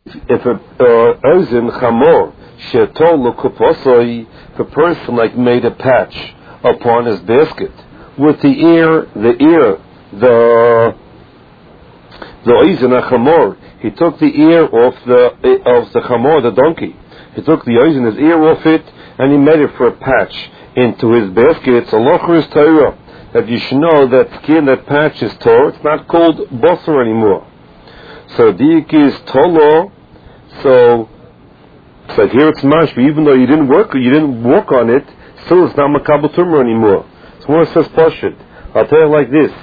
if a ozen chamor shetol l'kuposoi, if a person like made a patch upon his basket with the ozen chamor, he took the ear off the chamor, the donkey. He took the ozen, his ear off it, and he made it for a patch into his basket. So locher is Torah, that you should know that skin, that patch is Torah. It's not called bosser anymore. So dik is tolo. So it's like here it's mashbi, even though you didn't walk on it, still it's not makabel tumor anymore. So more says pashut. I'll tell you like this: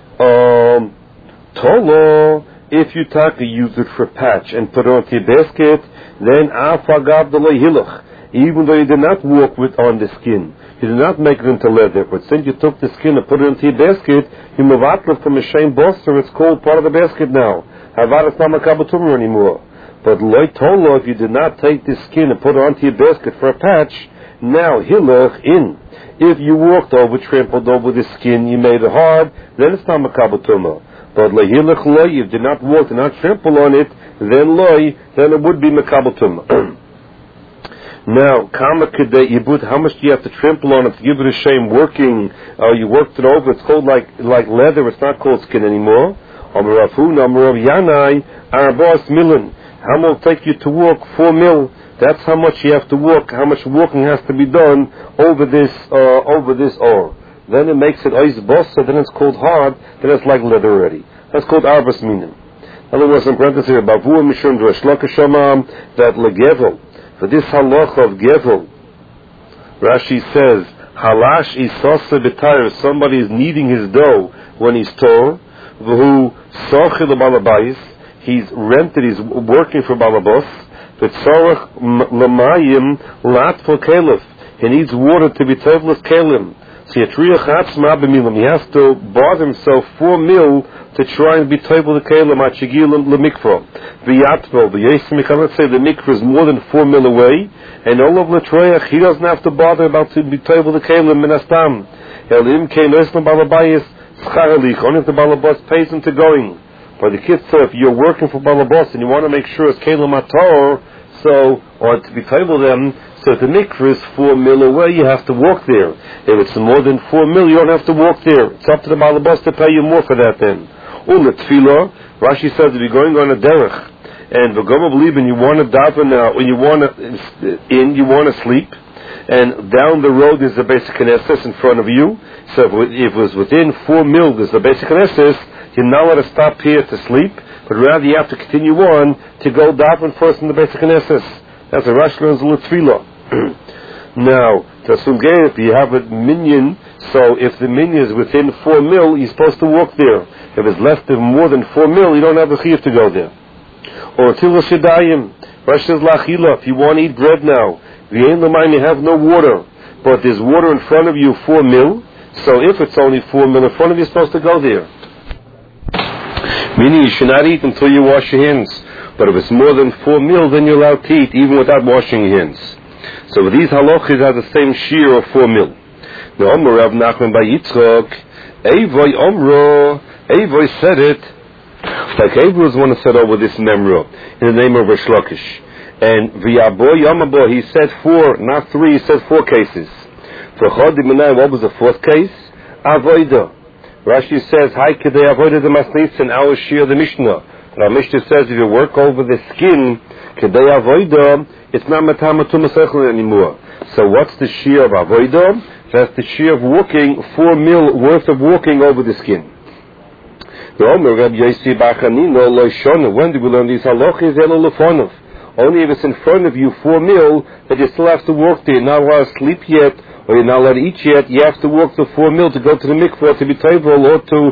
tolo, if you use it for patch and put it onto your basket, then afagav delay hilach. Even though you did not walk on the skin, you did not make it into leather, but since you took the skin and put it into your basket, you mavatla from a shame bosser, it's called part of the basket now. Havad is not makabel tumor anymore. But loy tolo, if you did not take the skin and put it onto your basket for a patch, now hilach in. If you walked over, trampled over the skin, you made it hard, then it's not makabel tumor. But loy hilach loy, if you did not walk, did not trample on it, then loy, then it would be makabel tumor. Now, kama kedei yibud, how much do you have to trample on it to give it a shame working? You worked it over, it's called like leather, it's not called skin anymore. Amar Rav Yanai, Arbos Milan. How much will take you to walk? 4 mil. That's how much you have to walk, how much walking has to be done over this ore. Then it makes it ois bossa, then it's called hard, then it's like leather already. That's called Arbos Milan. In other words, in parentheses here, Bavu Mishun Drashlaka Shamam, that legevel. For this halach of Gevel, Rashi says, Halash isose b'tayr, somebody is kneading his dough when he's tore, v'hu sochil balabayis, he's rented, he's working for balabos, v'tzorach l'mayim latfo kelef, he needs water to be tevlis kelim, so he has to bother himself 4 mil to try and be table the kelim at Shigil Lemikra. V'yatvo, let's say the mikvah is more than 4 mil away, and all of Latreach, he doesn't have to bother about to be table the kelim minastam. Elim kein oislam balabayis scharelich, only if the balabas pays him to going. For the kids, so if you're working for balabas and you want to make sure it's kelim ator, so, or to be table them, so if the mikvah is 4 mil away, you have to walk there. If it's more than 4 mil, you don't have to walk there. It's up to the balabas to pay you more for that then. Tefillah, Rashi says if you're going on a derech and v'goma believing you want to daven now, when you want to sleep, and down the road there's a basic knesses in front of you. So if it was within 4 mil, there's a basic knesses, you're not allowed to stop here to sleep, but rather you have to continue on to go daven first in the basic knesses. That's a Rashi learns the tefillah. Now, if you have a minyan, so if the minyan is within 4 mil, you're supposed to walk there. If it's less than more than 4 mil, you don't have a chiyuv to go there. Or tila shedayim, Rashi says lachila, if you want to eat bread now, you have no water, but there's water in front of you 4 mil, so if it's only 4 mil in front of you, you're supposed to go there. Meaning you should not eat until you wash your hands. But if it's more than 4 mil, then you're allowed to eat even without washing your hands. So these halachas have the same shear of 4 mil. Now, Omer Rav Nachman by Yitzchok, Eivoy Omro, Eivoy said it, like Eivoy was one who said over this memra, in the name of Rish Lakish. And V'yaboy Yomabo, he said 4, not 3, he said 4 cases. For Chodim Menai, what was the 4th case? Avoida. Rashi says, Hai Kedei Avoida the Masnitz, and our shear the Mishnah. And our Mishnah says, if you work over the skin, Kedei Avoida, it's not Matamatum Masechel anymore. So what's the shear of Avoida? That's the shear of walking, 4 mil worth of walking over the skin. When do we learn these halachas? Only if it's in front of you 4 mil, that you still have to walk there. You're not allowed to sleep yet, or you're not allowed to eat yet. You have to walk the 4 mil to go to the mikvah, to be table, or to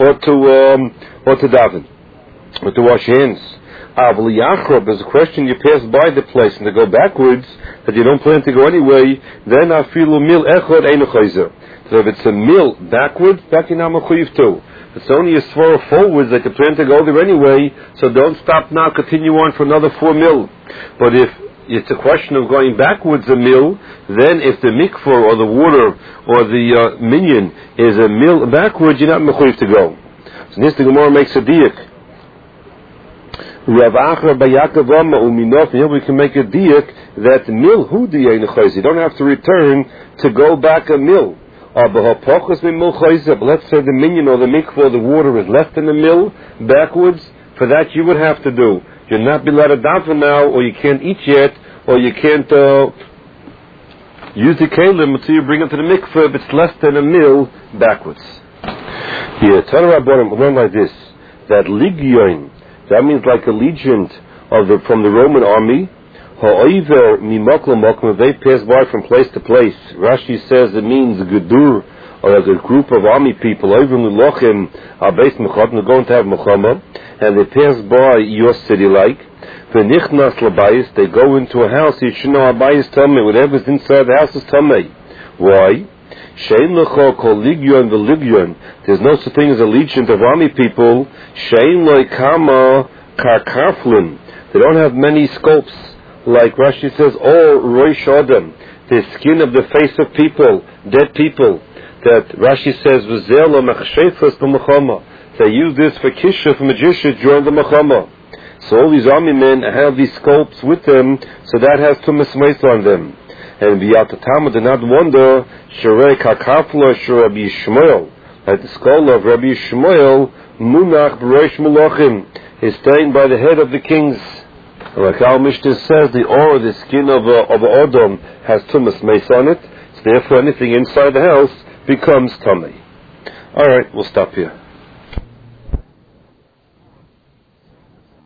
daven, or to wash your hands. There's a question, you pass by the place and to go backwards, that you don't plan to go anyway, then afilu mil echad ein chayzer. So if it's a mil backwards, that you're not mechuyev too. It's only a svara forwards that you plan to go there anyway, so don't stop now, continue on for another 4 mil. But if it's a question of going backwards a mil, then if the mikvah or the water or the minyan is a mil backwards, you're not mechuyev to go. So this the Gemara makes a diak. Rav Achar Bayakov Amma Uminof, and here we can make a diak that mil hu diyein chayz. You don't have to return to go back a mil. But let's say the minyan or the mikvah, the water is left in the mill backwards. For that you would have to do. You'll not be allowed to daven now, or you can't eat yet, or you can't use the kalim until you bring it to the mikveh if it's less than a mil backwards. Here, Tanur Rabbanim learn like this, that legion, that means like a legion from the Roman army, ha'oiver mimakol makom, they pass by from place to place. Rashi says it means gedur, or as a group of army people, over Lulachim, Abayis Mechad, they're going to have Mechama, and they pass by your city like, V'nichnas Labayis, they go into a house, you should know Abayis Tameh, whatever's inside the house is Tameh. Why? Shein Lecho Kol Ligyon V'Ligyon, there's no such thing as a legion of army people, Shein Leikama Karkarflin, they don't have many scopes, like Rashi says, or Roish Adam, the skin of the face of people, dead people, that Rashi says, they use this for Kisha, for magicians during the Mechama. So all these army men have these scopes with them, so that has Tumas Meis on them. And B'Yatatama did not wonder, Sherei Kakafla Sherabi Shmuel, like the skull of Rabbi Shmuel, Munach B'Reish Mulachim, is staying by the head of the kings. Like our Mishnah says, the or the skin of Odom has Tumas Meis on it, so therefore anything inside the house becomes tummy. All right, we'll stop here.